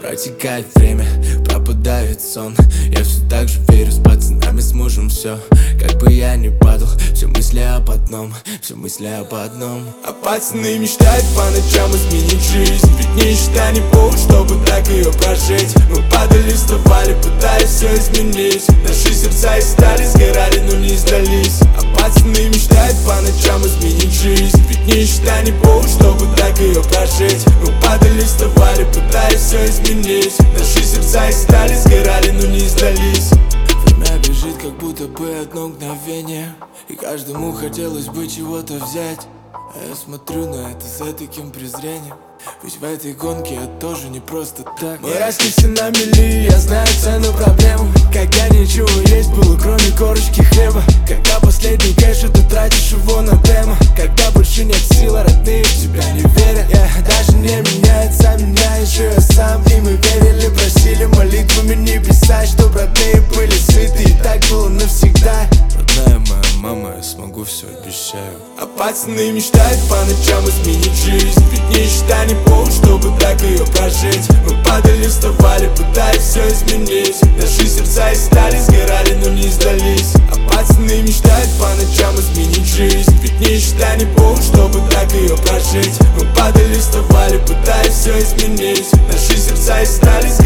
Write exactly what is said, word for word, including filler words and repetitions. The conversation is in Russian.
Протекает время, пропадает сон. Я все так же верю, с пацанами сможем все. Как бы я ни падал, все мысли об одном, все мысли об одном. А пацаны мечтают по ночам изменить жизнь. Ведь ничто не повод, чтобы так ее прожить. Мы падали, вставали, пытаясь все изменить. Наши сердца и стали, сгорали, но не сдались. А пацаны мечтают по ночам изменить жизнь. Ведь ничто не повод, чтобы так ее прожить. Мы падали, вставали, пытаясь все изменить. Наши сердца и стали, сгорали, но не сдались. Время бежит, как будто бы одно мгновение, и каждому хотелось бы чего-то взять. А я смотрю на это за таким презрением, ведь в этой гонке я тоже не просто так. Мы росли все на мели, я знаю цену проблему. Когда ничего есть было, кроме корочки хлеба. Когда последний кэш, и ты тратишь его на демо. Когда больше нет сил, а родные в тебя не верят. Я даже не меняется, меняешь ее сам. И мы верили, просили молитвами небеса, чтоб родные были сыты, и так было навсегда. Родная моя мама, я смогу, все обещаю. А пацаны мечтают по ночам изменить жизнь. Ведь ничто не повод, чтобы так ее прожить. Мы падали, вставали, пытаясь все изменить. Наши сердца и стали, сгорали, но не сдались. А пацаны мечтают по ночам изменить жизнь. Ведь ничто не повод, чтобы так ее прожить. Мы падали, вставали, пытаясь все изменить. Наши сердца и стали,